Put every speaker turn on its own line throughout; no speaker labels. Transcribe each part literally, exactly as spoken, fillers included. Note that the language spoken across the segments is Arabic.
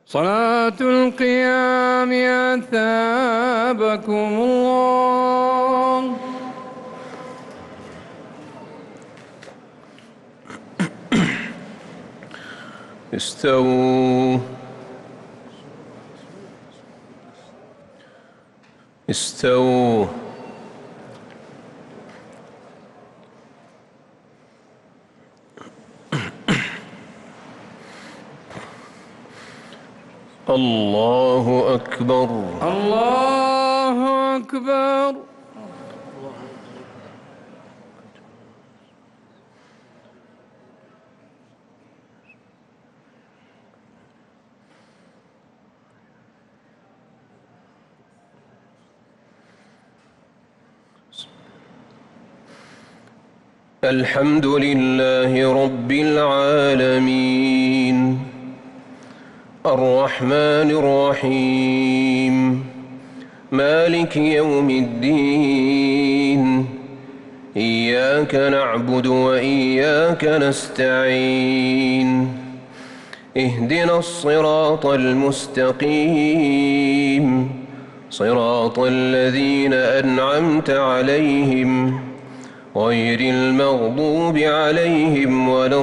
صلاة القيام أثابكم الله.
استووا استووا الله أكبر.
الله أكبر.
الحمد لله رب العالمين الرحمن الرحيم مالك يوم الدين إياك نعبد وإياك نستعين اهدنا الصراط المستقيم صراط الذين أنعمت عليهم غير المغضوب عليهم ولا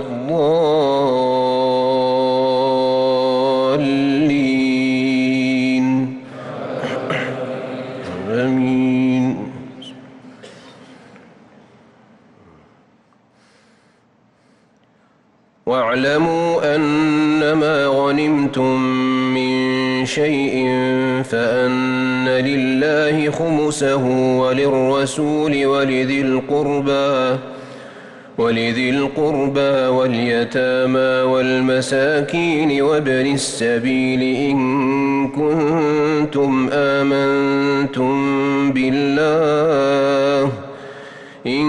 الضالين آمين. واعلموا أنما غنمتم من شيء فأن لله خمسه وللرسول ولذي القربى ولذي القربى واليتامى والمساكين وابن السبيل إن كنتم آمنتم بالله إن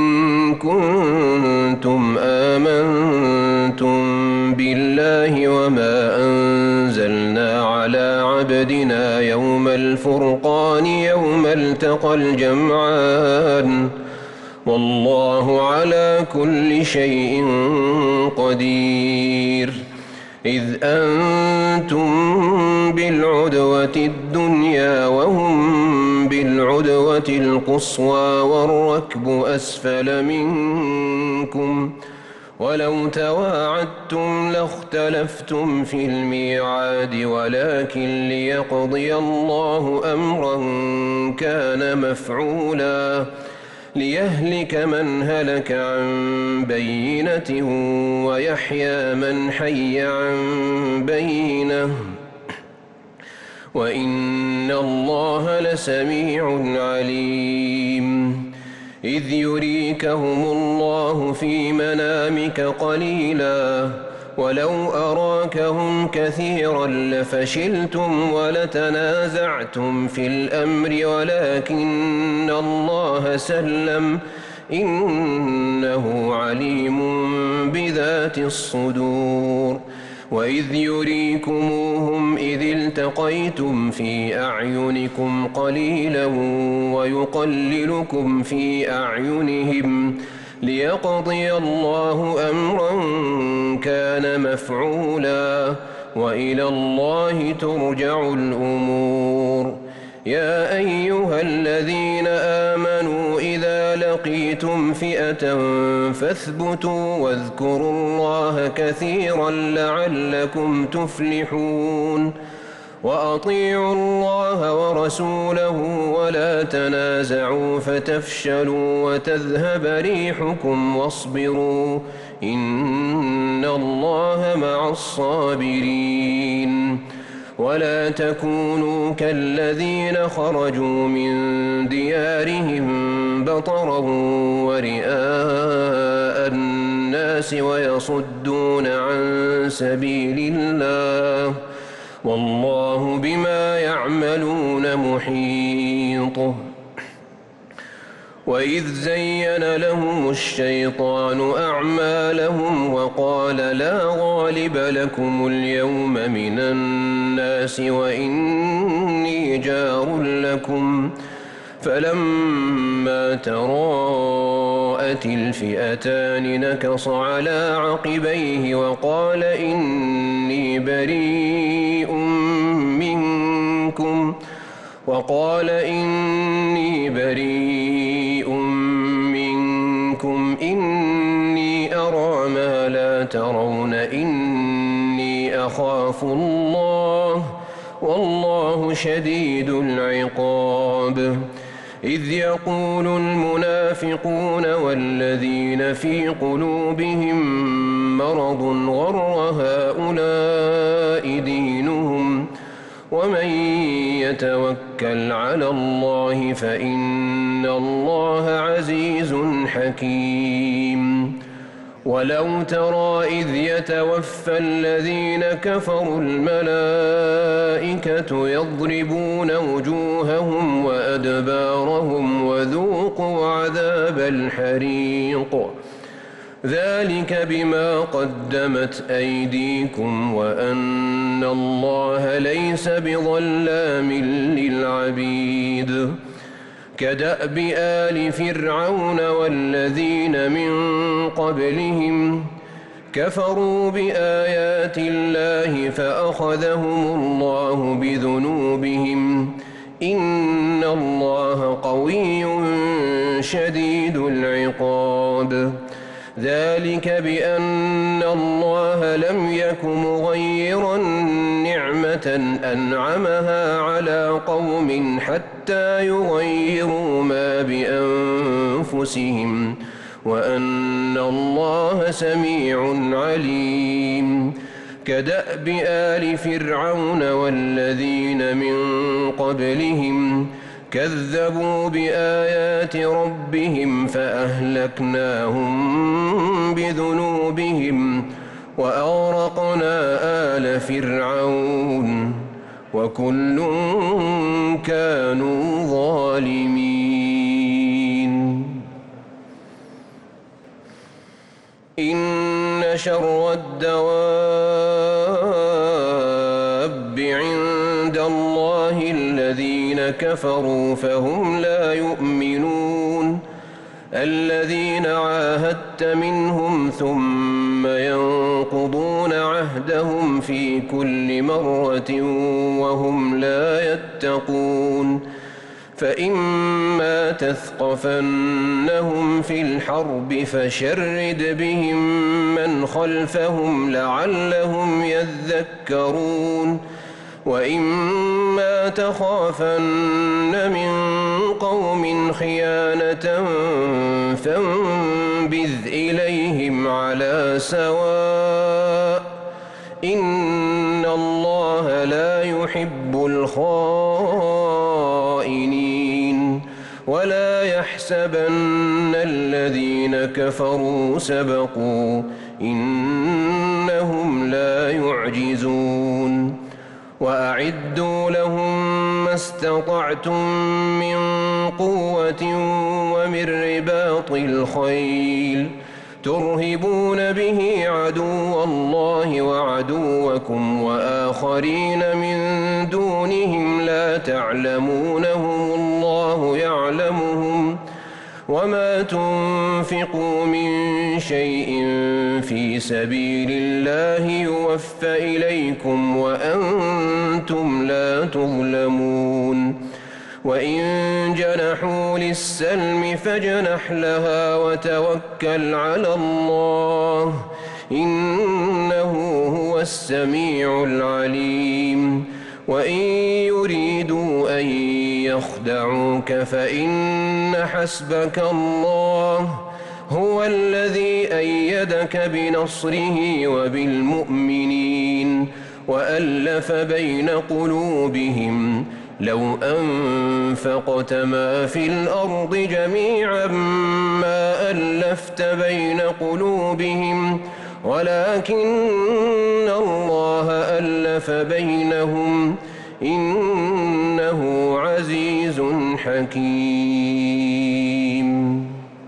كنتم آمنتم بالله وما أنزلنا على عبدنا يوم الفرقان يوم التقى الجمعان والله على كل شيء قدير. إذ أنتم بالعدوة الدنيا وهم بالعدوة القصوى والركب أسفل منكم ولو تواعدتم لاختلفتم في الميعاد ولكن ليقضي الله أمرا كان مفعولا ليهلك من هلك عن بينة ويحيى من حي عن بينة وإن الله لسميع عليم. إذ يريكهم الله في منامك قليلا ولو أراكهم كثيرا لفشلتم ولتنازعتم في الأمر ولكن الله سلم إنه عليم بذات الصدور. وإذ يريكموهم إذ التقيتم في أعينكم قليلا ويقللكم في أعينهم ليقضي الله أمرا كان مفعولا وإلى الله ترجع الأمور. يا أيها الذين آمنوا إذا لقيتم فئة فاثبتوا واذكروا الله كثيرا لعلكم تفلحون. وأطيعوا الله ورسوله ولا تنازعوا فتفشلوا وتذهب ريحكم واصبروا إن الله مع الصابرين. ولا تكونوا كالذين خرجوا من ديارهم بطرا ورئاء الناس ويصدون عن سبيل الله والله بما يعملون محيط. وإذ زين لهم الشيطان أعمالهم وقال لا غالب لكم اليوم من الناس وإني جار لكم فلما تراءت الفئتان نكص على عقبيه وقال إني بريء وقال إني بريء منكم إني أرى ما لا ترون إني أخاف الله والله شديد العقاب إذ يقول المنافقون والذين في قلوبهم مرض غر هؤلاء دينهم ومن يتوكل على الله فإن الله عزيز حكيم ولو ترى إذ يتوفى الذين كفروا الملائكة يضربون وجوههم وأدبارهم وذوقوا عذاب الحريق ذلك بما قدمت أيديكم وأن الله ليس بظلام للعبيد كدأب آل فرعون والذين من قبلهم كفروا بآيات الله فأخذهم الله بذنوبهم إن الله قوي شديد العقاب ذلك بأن الله لم يك مغيرا نعمة أنعمها على قوم حتى يغيروا ما بأنفسهم وأن الله سميع عليم كدأب آل فرعون والذين من قبلهم كذبوا بآيات ربهم فأهلكناهم بذنوبهم وأغرقنا آل فرعون وكل كانوا ظالمين إن شر الدواب عند الله الذين كفروا فهم لا يؤمنون الذين عاهدت منهم ثم ينقضون عهدهم في كل مرة وهم لا يتقون فإما تثقفنهم في الحرب فشرد بهم من خلفهم لعلهم يذكرون وإما تخافن من قوم خيانة فانبذ إليهم على سواء إن الله لا يحب الخائنين ولا يحسبن الذين كفروا سبقوا إنهم لا يعجزون وأعدوا لهم ما استطعتم من قوة ومن رباط الخيل ترهبون به عدو الله وعدوكم وآخرين من دونهم لا تعلمونهم الله يعلمهم وما تنفقوا من شيء في سبيل الله يوفى إليكم وأنتم لا تظلمون وإن جنحوا للسلم فاجنح لها وتوكل على الله إنه هو السميع العليم وإن يريدوا أن يخدعوك فإن حسبك الله هو الذي أيدك بنصره وبالمؤمنين وألف بين قلوبهم لو أنفقت ما في الأرض جميعا ما ألفت بين قلوبهم ولكن الله ألف بينهم إنه عزيز حكيم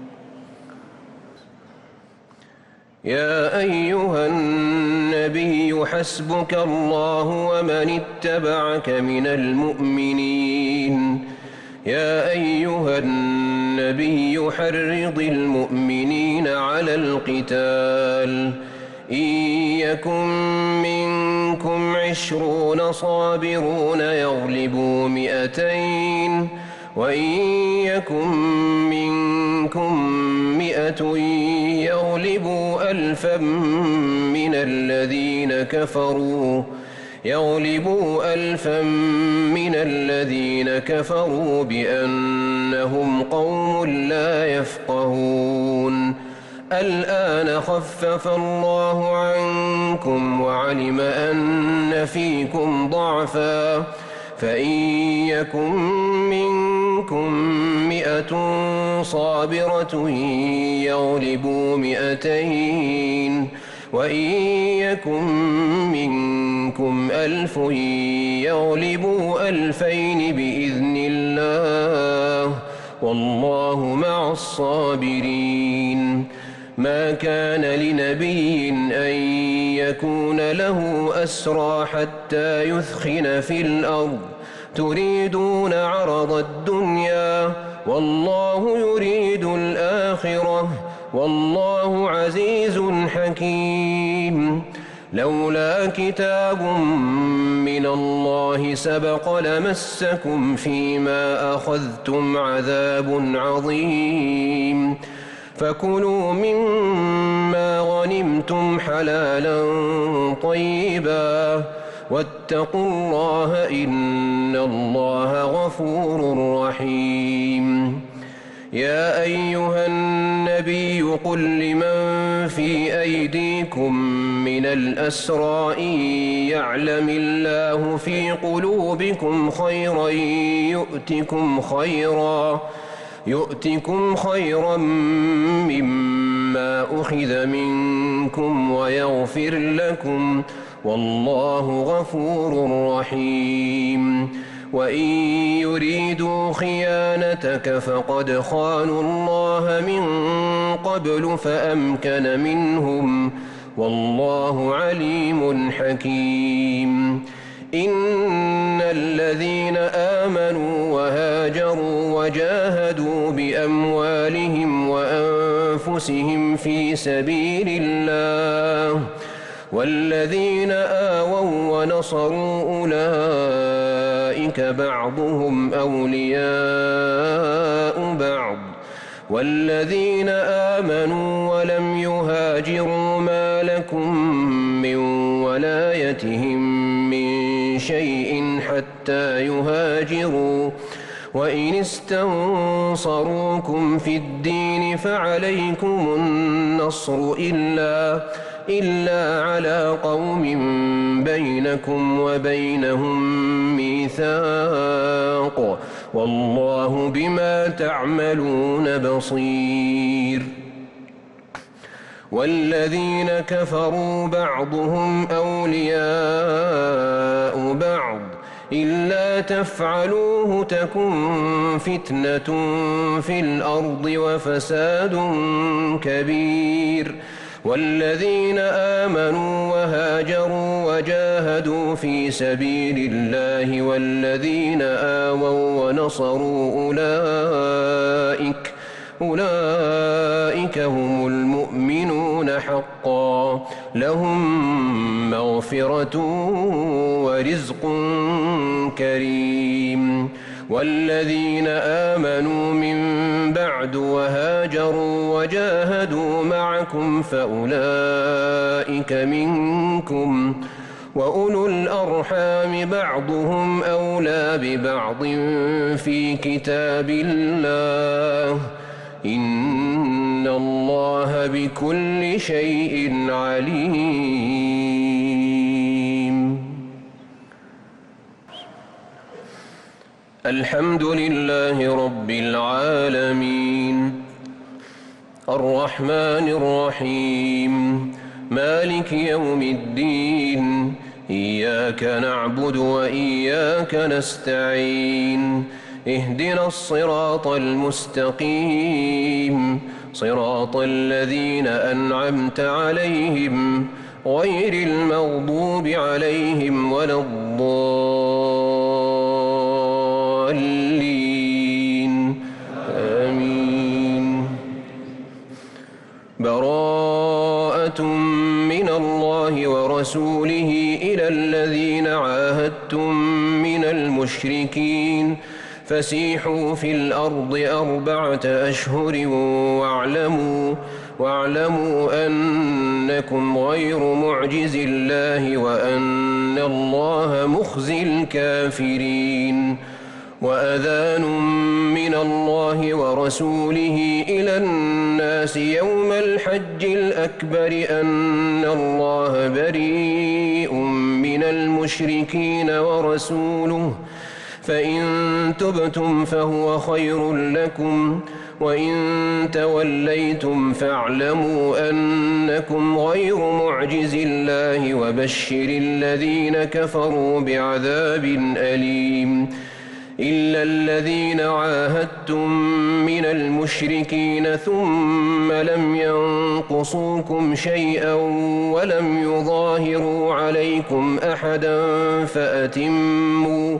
يا أيها النبي حسبك الله ومن اتبعك من المؤمنين يا أيها النبي حرض المؤمنين على القتال إن يكن منكم عشرون صابرون يغلبوا مئتين وإن يكن منكم مئة يغلبوا ألفا من الذين كفروا يغلبوا ألفا من الذين كفروا بأنهم قوم لا يفقهون الآن خفف الله عنكم وعلم أن فيكم ضعفا فإن يكن منكم مئة صابرة يغلبوا مئتين وإن يكن منكم ألف يغلبوا ألفين بإذن الله والله مع الصابرين ما كان لنبي أن يكون له أسرى حتى يثخن في الأرض تريدون عرض الدنيا والله يريد الآخرة والله عزيز حكيم لولا كتاب من الله سبق لمسكم فيما أخذتم عذاب عظيم فكلوا مما غنمتم حلالا طيبا واتقوا الله إن الله غفور رحيم يا أيها النبي قل لمن في أيديكم من الأسرى إن يعلم الله في قلوبكم خيرا يؤتكم خيرا يؤتكم خيرا مما أخذ منكم ويغفر لكم والله غفور رحيم وإن يريدوا خيانتك فقد خانوا الله من قبل فأمكن منهم والله عليم حكيم إن الذين آمنوا وهاجروا وجاهدوا بأموالهم وأنفسهم في سبيل الله والذين آووا ونصروا أولئك بعضهم أولياء بعض والذين آمنوا ولم يهاجروا ما لكم من ولايتهم من شيء حتى يهاجروا وإن استنصروكم في الدين فعليكم النصر إلا إلا على قوم بينكم وبينهم ميثاق والله بما تعملون بصير والذين كفروا بعضهم أولياء بعض إلا تفعلوه تكن فتنة في الأرض وفساد كبير والذين آمنوا وهاجروا وجاهدوا في سبيل الله والذين آووا ونصروا أولئك أولئك هم المؤمنون حقا لهم مغفرة ورزق كريم والذين آمنوا من بعد وهاجروا وجاهدوا معكم فأولئك منكم وأولو الأرحام بعضهم أولى ببعض في كتاب الله إن الله بكل شيء عليم الحمد لله رب العالمين الرحمن الرحيم مالك يوم الدين إياك نعبد وإياك نستعين اهدنا الصراط المستقيم صراط الذين أنعمت عليهم غير المغضوب عليهم ولا الضالين آمين براءة من الله ورسوله إلى إلا الذين عاهدتم من المشركين فسيحوا في الأرض أربعة أشهر واعلموا واعلموا أنكم غير معجز الله وأن الله مخزي الكافرين. وأذان من الله ورسوله إلى الناس يوم الحج الأكبر أن الله بريء من المشركين ورسوله فإن تبتم فهو خير لكم وإن توليتم فاعلموا أنكم غير معجز الله وبشر الذين كفروا بعذاب أليم. إلا الذين عاهدتم من المشركين ثم لم ينقصوكم شيئا ولم يظاهروا عليكم أحدا فأتموا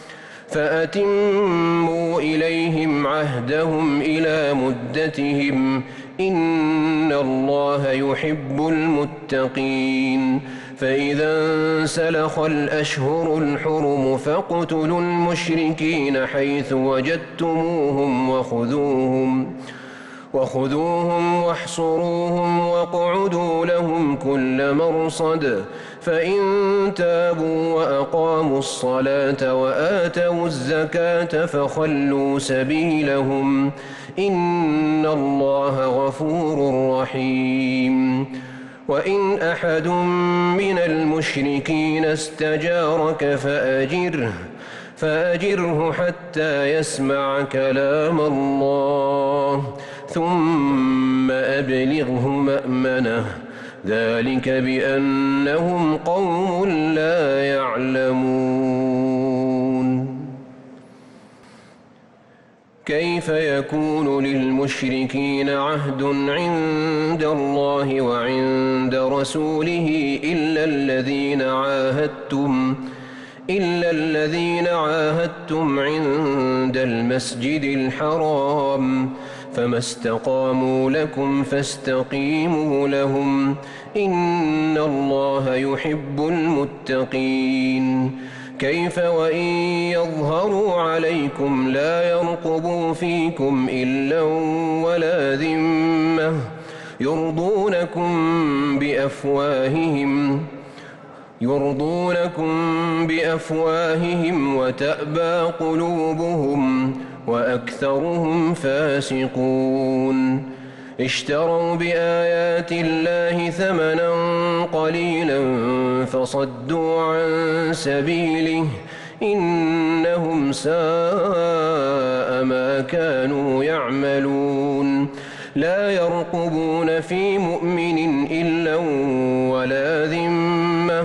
فأتموا إليهم عهدهم إلى مدتهم إن الله يحب المتقين. فإذا انسلخ الأشهر الحرم فاقتلوا المشركين حيث وجدتموهم وخذوهم وخذوهم واحصروهم واقعدوا لهم كل مرصد فإن تابوا وأقاموا الصلاة وآتوا الزكاة فخلوا سبيلهم إن الله غفور رحيم. وإن أحد من المشركين استجارك فأجره فأجره حتى يسمع كلام الله ثم أبلغه مأمنه ذلك بأنهم قوم لا يعلمون. كيف يكون للمشركين عهد عند الله وعند رسوله إلا الذين عاهدتم إلا الذين عاهدتم عند المسجد الحرام فما استقاموا لكم فاستقيموا لهم إن الله يحب المتقين. كيف وإن يظهروا عليكم لا يرقبوا فيكم إلا ولا ذمة يرضونكم بأفواههم يرضونكم بأفواههم وتأبى قلوبهم وأكثرهم فاسقون. اشتروا بآيات الله ثمنا قليلا فصدوا عن سبيله إنهم ساء ما كانوا يعملون. لا يرقبون في مؤمن إلا ولا ذمة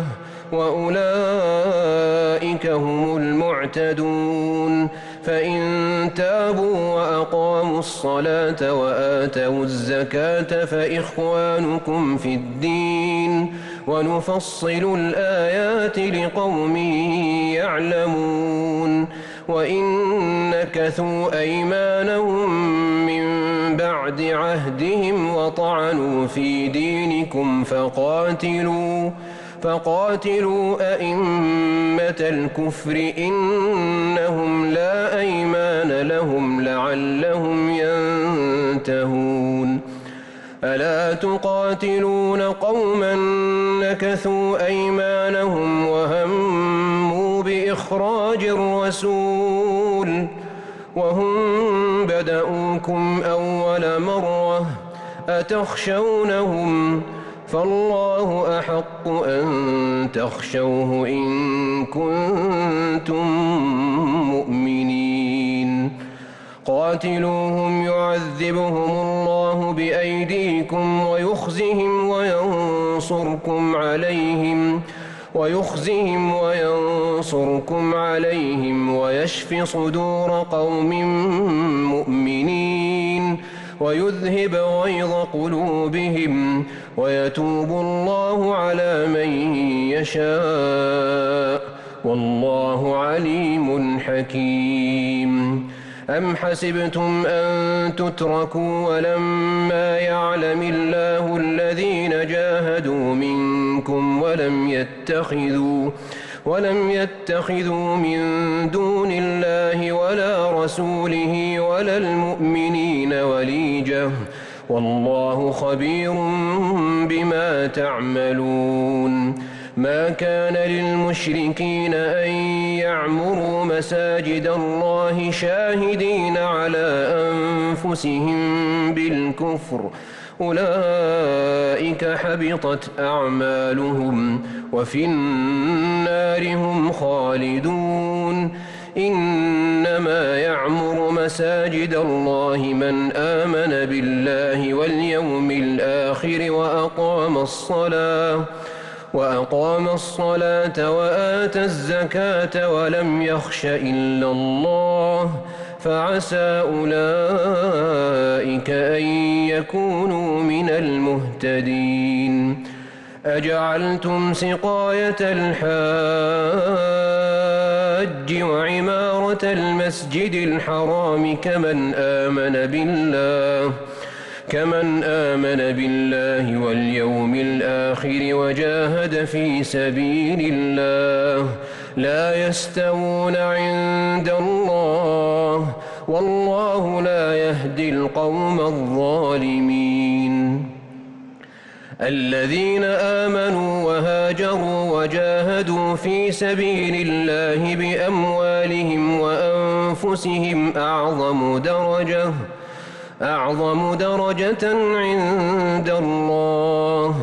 وأولئك هم المعتدون. فإن تابوا وأقاموا الصلاة وآتوا الزكاة فإخوانكم في الدين ونفصل الآيات لقوم يعلمون. وإن نكثوا أيمانهم من بعد عهدهم وطعنوا في دينكم فقاتلوا فقاتلوا أئمة الكفر إنهم لا أيمان لهم لعلهم ينتهون. ألا تقاتلون قوما نكثوا أيمانهم وهموا بإخراج الرسول وهم بدأوكم أول مرة أتخشونهم فالله أحق أن تخشوه إن كنتم مؤمنين. قاتلوهم يعذبهم الله بأيديكم ويخزهم وينصركم عليهم ويخزهم وينصركم عليهم ويشف صدور قوم مؤمنين ويذهب غيظ قلوبهم ويتوب الله على من يشاء والله عليم حكيم. أم حسبتم أن تتركوا ولما يعلم الله الذين جاهدوا منكم منكم ولم يتخذوا ولم يتخذوا من دون الله ولا رسوله ولا المؤمنين وليجة والله خبير بما تعملون. ما كان للمشركين أن يعمروا مساجد الله شاهدين على أنفسهم بالكفر أولئك حبطت أعمالهم وفي النار هم خالدون. إنما يعمر مساجد الله من آمن بالله واليوم الآخر وأقام الصلاة وأقام الصلاة وآتى الزكاة ولم يخش إلا الله فعسى أولئك أن يكونوا من المهتدين. أجعلتم سقاية الحاج وعمارة المسجد الحرام كمن آمن بالله كمن آمن بالله واليوم الآخر وجاهد في سبيل الله لا يستوون عند الله والله لا يهدي القوم الظالمين. الذين آمنوا وهاجروا وجاهدوا في سبيل الله بأموالهم وأنفسهم أعظم درجة أعظم درجة عند الله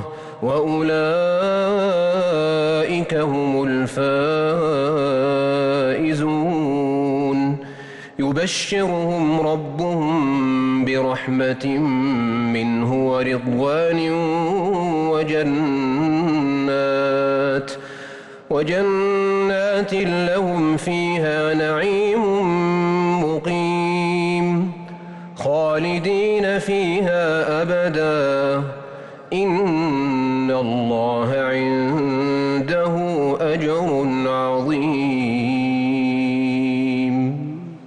وأولئك هم الفائزون. يبشرهم ربهم برحمة منه ورضوان وجنات وجنات لهم فيها نعيم مقيم خالدين فيها أبدا إن الله عنده أجر عظيم.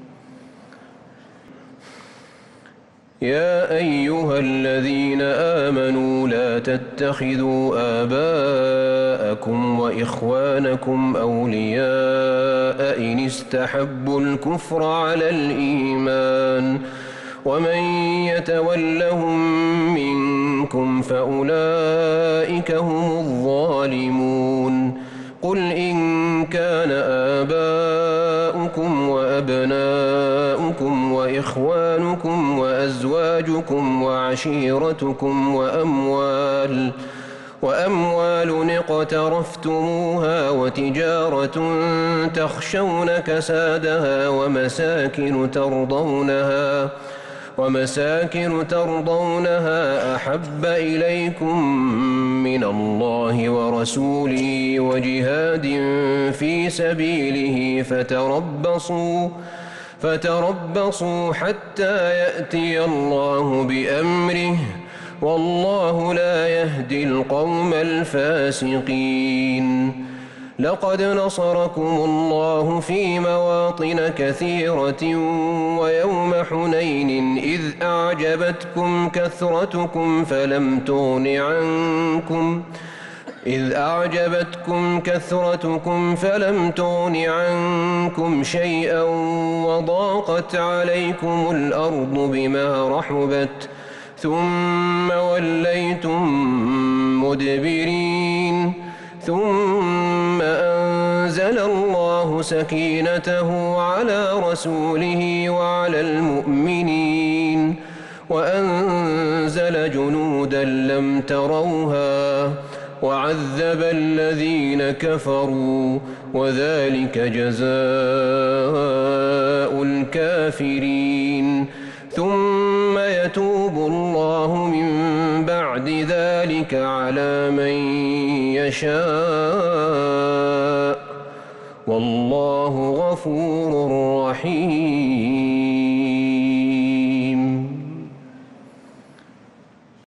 يا أيها الذين آمنوا لا تتخذوا آباءكم وإخوانكم أولياء إن استحبوا الكفر على الإيمان ومن يتولهم منكم فأولئك هم الظالمون. قل إن كان آباؤكم وأبناؤكم وإخوانكم وأزواجكم وعشيرتكم وأموال وأموال اقترفتموها وتجارة تخشون كسادها ومساكن ترضونها ومساكن ترضونها أحب إليكم من الله ورسوله وجهاد في سبيله فتربصوا فتربصوا حتى يأتي الله بأمره والله لا يهدي القوم الفاسقين. لقد نصركم الله في مواطن كثيرة ويوم حنين إذ أعجبتكم كثرتكم فلم تغن عنكم إذ أعجبتكم كثرتكم فلم تغن عنكم شيئا وضاقت عليكم الأرض بما رحبت ثم وليتم مدبرين. ثم أنزل الله سكينته على رسوله وعلى المؤمنين وأنزل جنودا لم تروها وعذب الذين كفروا وذلك جزاء الكافرين. ثم يتوب الله من بعد ذلك على من يشاء والله غفور رحيم.